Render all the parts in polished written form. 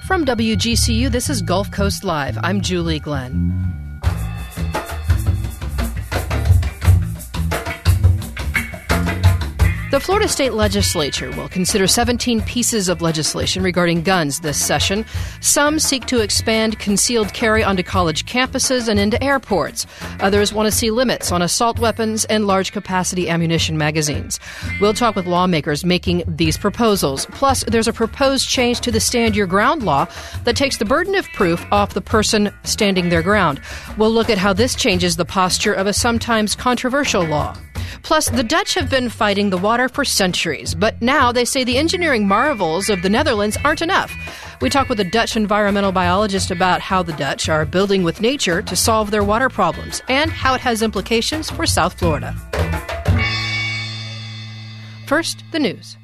From WGCU, this is Gulf Coast Live. I'm Julie Glenn. The Florida State Legislature will consider 17 pieces of legislation regarding guns this session. Some seek to expand concealed carry onto college campuses and into airports. Others want to see limits on assault weapons and large-capacity ammunition magazines. We'll talk with lawmakers making these proposals. Plus, there's a proposed change to the Stand Your Ground law that takes the burden of proof off the person standing their ground. We'll look at how this changes the posture of a sometimes controversial law. Plus, the Dutch have been fighting the water for centuries, but now they say the engineering marvels of the Netherlands aren't enough. We talk with a Dutch environmental biologist about how the Dutch are building with nature to solve their water problems and how it has implications for South Florida. First, the news.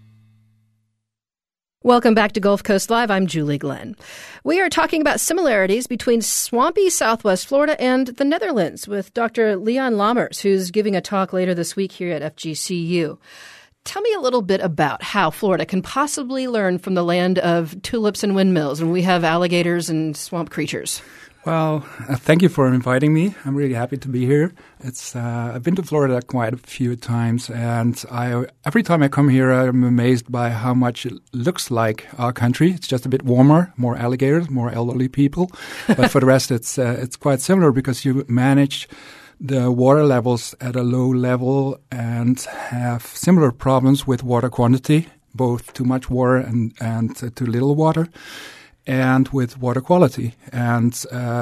Welcome back to Gulf Coast Live. I'm Julie Glenn. We are talking about similarities between swampy Southwest Florida and the Netherlands with Dr. Leon Lammers, who's giving a talk later this week here at FGCU. Tell me a little bit about how Florida can possibly learn from the land of tulips and windmills when we have alligators and swamp creatures. Well, thank you for inviting me. I'm really happy to be here. I've been to Florida quite a few times, and every time I come here, I'm amazed by how much it looks like our country. It's just a bit warmer, more alligators, more elderly people. But for the rest, it's quite similar because you manage the water levels at a low level and have similar problems with water quantity, both too much water and too little water, and with water quality. And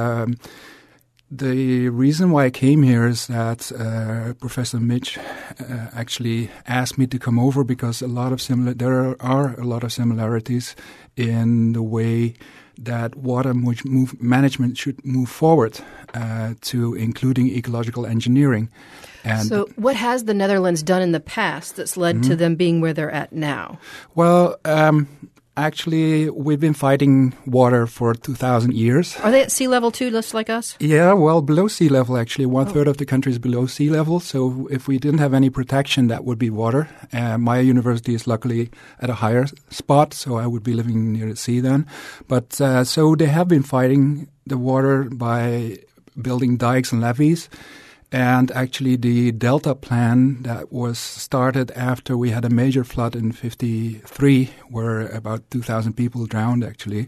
the reason why I came here is that Professor Mitch actually asked me to come over because there are a lot of similarities in the way that water management should move forward to including ecological engineering. And so what has the Netherlands done in the past that's led to them being where they're at now? Well, actually, we've been fighting water for 2,000 years. Are they at sea level too, just like us? Yeah, well, below sea level, actually. One-third of the country is below sea level. So if we didn't have any protection, that would be water. My university is luckily at a higher spot, so I would be living near the sea then. But so they have been fighting the water by building dikes and levees. And actually the Delta Plan that was started after we had a major flood in 1953 where about 2,000 people drowned actually.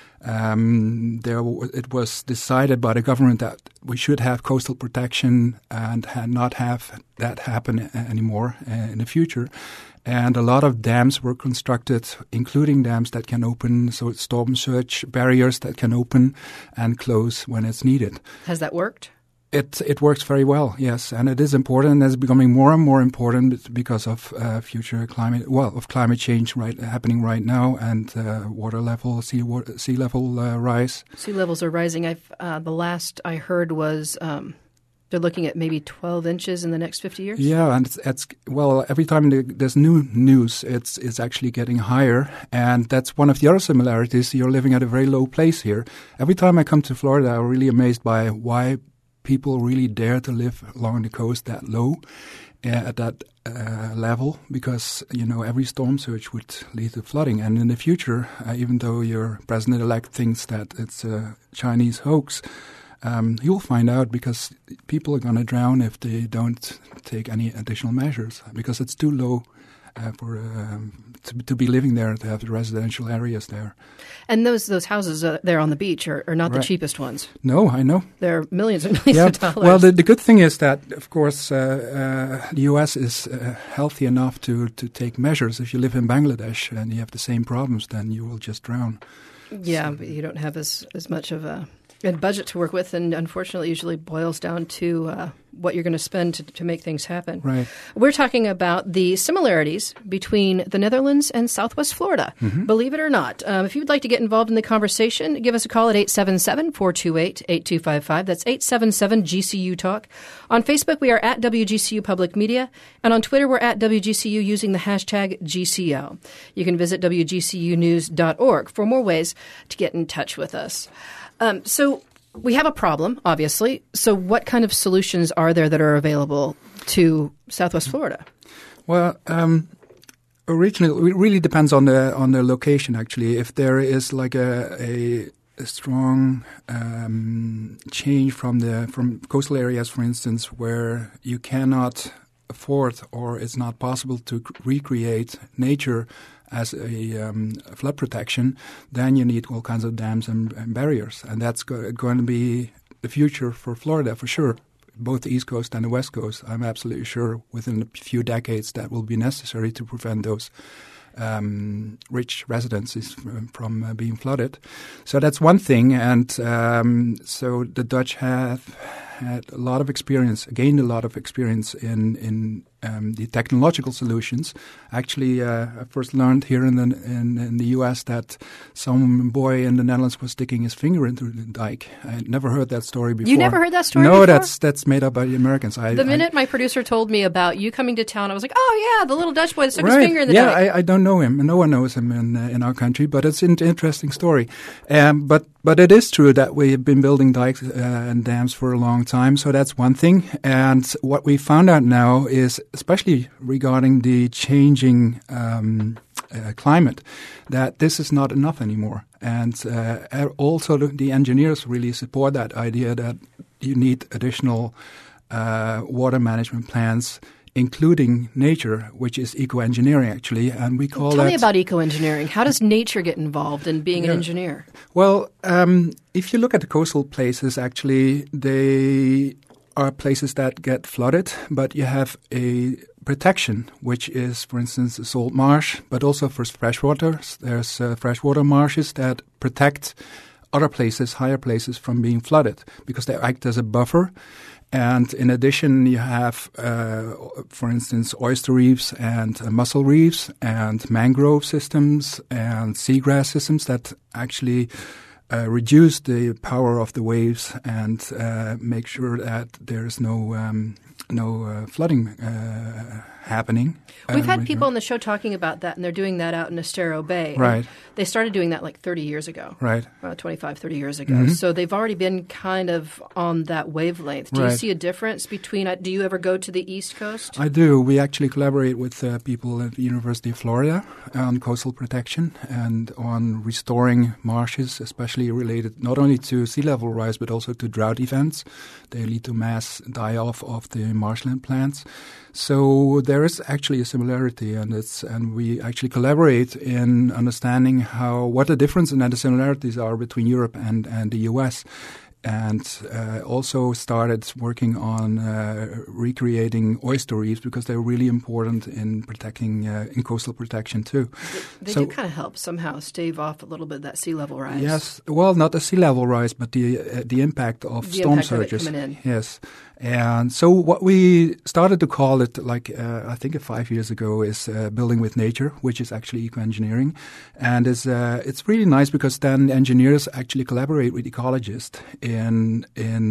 It was decided by the government that we should have coastal protection and not have that happen anymore in the future. And a lot of dams were constructed, including dams that can open, so it's storm surge barriers that can open and close when it's needed. Has that worked? It works very well, yes, and it is important. It's becoming more and more important because of future climate change happening right now, and sea level rise. Sea levels are rising. The last I heard was they're looking at maybe 12 inches in the next 50 years. Yeah, and every time there's new news, it's actually getting higher, and that's one of the other similarities. You're living at a very low place here. Every time I come to Florida, I'm really amazed by why people really dare to live along the coast that low, at that level, because, every storm surge would lead to flooding. And in the future, even though your president-elect thinks that it's a Chinese hoax, you'll find out because people are going to drown if they don't take any additional measures because it's too low to be living there, to have the residential areas there. And those houses there on the beach are not the cheapest ones. No, I know. They're millions and millions of dollars. Well, the good thing is that, of course, the U.S. is healthy enough to take measures. If you live in Bangladesh and you have the same problems, then you will just drown. Yeah, but you don't have as much of a budget to work with, and unfortunately usually boils down to what you're going to spend to make things happen. Right. We're talking about the similarities between the Netherlands and Southwest Florida, believe it or not. If you'd like to get involved in the conversation, give us a call at 877-428-8255. That's 877-GCU Talk. On Facebook, we are at WGCU Public Media, and on Twitter, we're at WGCU using the hashtag GCO. You can visit WGCUnews.org for more ways to get in touch with us. So we have a problem, obviously. So what kind of solutions are there that are available to Southwest Florida? Well, Originally, it really depends on the location. Actually, if there is like a strong change from coastal areas, for instance, where you cannot afford or it's not possible to recreate nature as a flood protection, then you need all kinds of dams and barriers, and that's going to be the future for Florida for sure. Both the East Coast and the West Coast, I'm absolutely sure within a few decades that will be necessary to prevent those rich residences from being flooded. So that's one thing. And so the Dutch have had a lot of experience, gained a lot of experience in the technological solutions. Actually, I first learned here in the U.S. that some boy in the Netherlands was sticking his finger into the dike. I had never heard that story before. You never heard that story before? No, that's made up by the Americans. The minute my producer told me about you coming to town, I was like, oh, yeah, the little Dutch boy that stuck his finger in the dike. Yeah, I don't know him. No one knows him in our country, but it's an interesting story. But it is true that we have been building dikes and dams for a long time, so that's one thing. And what we found out now is, especially regarding the changing climate, that this is not enough anymore. And also the engineers really support that idea that you need additional water management plans, including nature, which is eco-engineering, actually, and we call that... Tell me about eco-engineering. How does nature get involved in being an engineer? Well, if you look at the coastal places, actually, they are places that get flooded, but you have a protection, which is, for instance, a salt marsh, but also for freshwater. There's freshwater marshes that protect other places, higher places, from being flooded because they act as a buffer. And in addition, you have, for instance, oyster reefs and mussel reefs and mangrove systems and seagrass systems that actually reduce the power of the waves and make sure that there's no flooding happening. We've had people on the show talking about that, and they're doing that out in Estero Bay. Right. They started doing that like 30 years ago. Right. 25, 30 years ago. So they've already been kind of on that wavelength. Do you see a difference between – do you ever go to the East Coast? I do. We actually collaborate with people at the University of Florida on coastal protection and on restoring marshes, especially related not only to sea level rise but also to drought events. They lead to mass die-off of the marshland plants. So there is actually a similarity, and we actually collaborate in understanding what the differences and the similarities are between Europe and the U.S. And also started working on recreating oyster reefs because they're really important in protecting in coastal protection too. They do kind of help somehow stave off a little bit of that sea level rise. Yes, well, not the sea level rise, but the impact of storm surges. Of it coming in. Yes. And so what we started to call it, I think 5 years ago, is Building with Nature, which is actually eco-engineering. And it's really nice because then engineers actually collaborate with ecologists in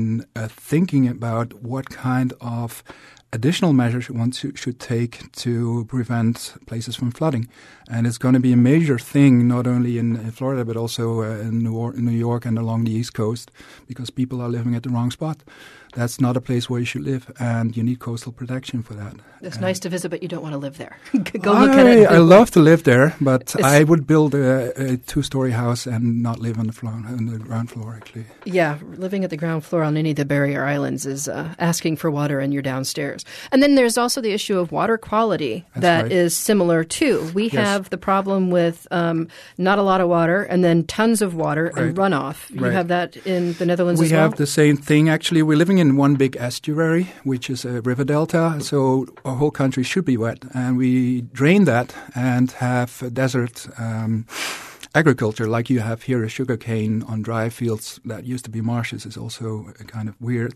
thinking about what kind of additional measures one should take to prevent places from flooding. And it's going to be a major thing, not only in Florida, but also in New York and along the East Coast, because people are living at the wrong spot. That's not a place where you should live, and you need coastal protection for that. It's nice to visit, but you don't want to live there. Go look at it. I love to live there, but I would build a two-story house and not live on the ground floor, actually. Yeah, living at the ground floor on any of the barrier islands is asking for water and you're downstairs. And then there's also the issue of water quality that is similar, too. We have the problem with not a lot of water and then tons of water and runoff. You have that in the Netherlands as well? We have the same thing, actually. We're living in one big estuary, which is a river delta, so our whole country should be wet. And we drain that and have desert agriculture, like you have here, a sugarcane on dry fields that used to be marshes is also kind of weird.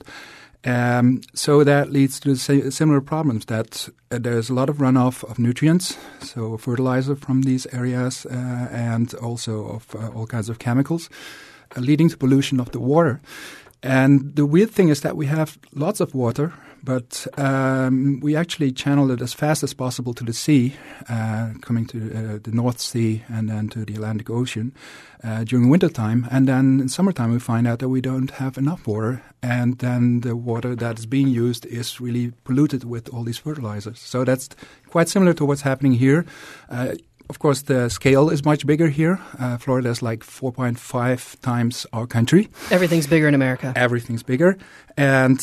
So that leads to similar problems, that there's a lot of runoff of nutrients, so fertilizer from these areas, and also of all kinds of chemicals, leading to pollution of the water. And the weird thing is that we have lots of water, but we actually channel it as fast as possible to the sea, coming to the North Sea and then to the Atlantic Ocean during wintertime. And then in summertime we find out that we don't have enough water, and then the water that is being used is really polluted with all these fertilizers. So that's quite similar to what's happening here. Of course, the scale is much bigger here. Florida is like 4.5 times our country. Everything's bigger in America. Everything's bigger. And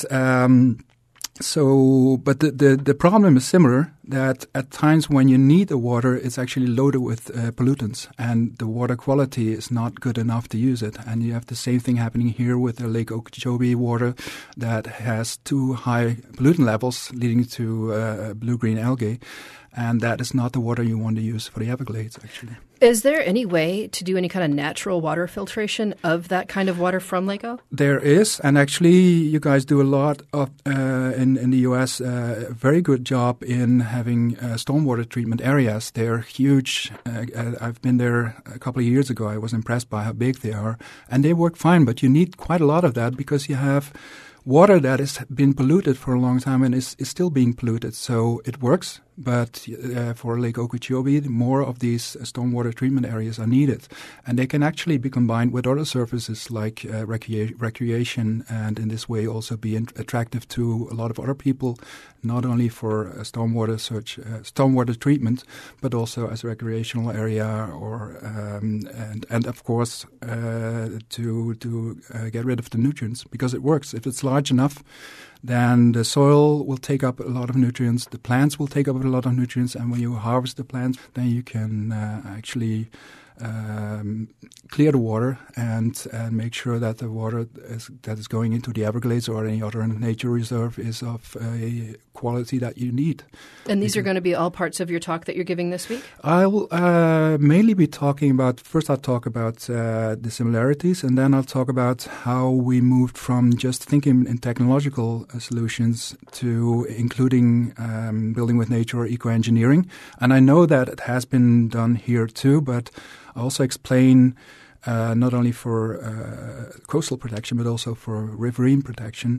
but the problem is similar, that at times when you need the water, it's actually loaded with pollutants, and the water quality is not good enough to use it. And you have the same thing happening here with the Lake Okeechobee water that has too high pollutant levels, leading to blue-green algae. And that is not the water you want to use for the Everglades, actually. Is there any way to do any kind of natural water filtration of that kind of water from Lake O? There is, and actually you guys do a lot of, in the U.S., a very good job in having stormwater treatment areas. They're huge. I've been there a couple of years ago. I was impressed by how big they are. And they work fine, but you need quite a lot of that because you have water that has been polluted for a long time and is still being polluted. So it works, but for Lake Okeechobee, more of these stormwater treatment areas are needed. And they can actually be combined with other services like recreation, and in this way also be attractive to a lot of other people, not only for stormwater treatment, but also as a recreational area, or and of course to get rid of the nutrients, because it works. If it's large enough, then the soil will take up a lot of nutrients, the plants will take up a lot of nutrients, and when you harvest the plants, then you can actually clear the water and make sure that the water that is going into the Everglades or any other nature reserve is of a quality that you need. And these are going to be all parts of your talk that you're giving this week? I'll mainly be talking about, first I'll talk about the similarities, and then I'll talk about how we moved from just thinking in technological solutions to including building with nature or eco-engineering. And I know that it has been done here too, but I also explain not only for coastal protection but also for riverine protection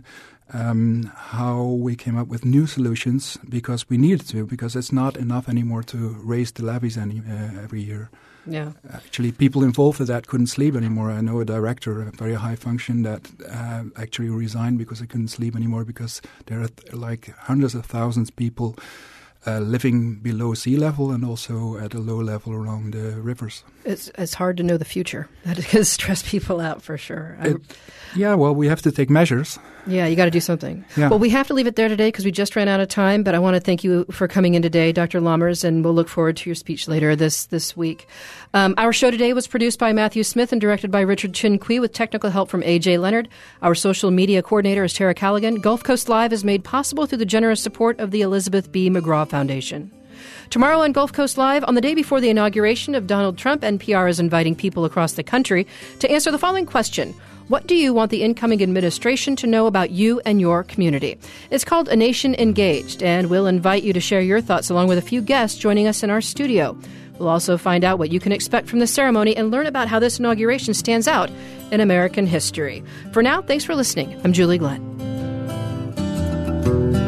how we came up with new solutions because we needed to, because it's not enough anymore to raise the levees every year. Yeah. Actually, people involved with that couldn't sleep anymore. I know a director, a very high function, that actually resigned because he couldn't sleep anymore because there are like hundreds of thousands of people living below sea level and also at a low level along the rivers. It's hard to know the future. That can stress people out for sure. Well, we have to take measures. Yeah, you got to do something. Yeah. Well, we have to leave it there today because we just ran out of time, but I want to thank you for coming in today, Dr. Lammers, and we'll look forward to your speech later this week. Our show today was produced by Matthew Smith and directed by Richard Chin Kui with technical help from A.J. Leonard. Our social media coordinator is Tara Callaghan. Gulf Coast Live is made possible through the generous support of the Elizabeth B. McGraw Foundation. Tomorrow on Gulf Coast Live, on the day before the inauguration of Donald Trump, NPR is inviting people across the country to answer the following question. What do you want the incoming administration to know about you and your community? It's called A Nation Engaged, and we'll invite you to share your thoughts along with a few guests joining us in our studio. We'll also find out what you can expect from the ceremony and learn about how this inauguration stands out in American history. For now, thanks for listening. I'm Julie Glenn.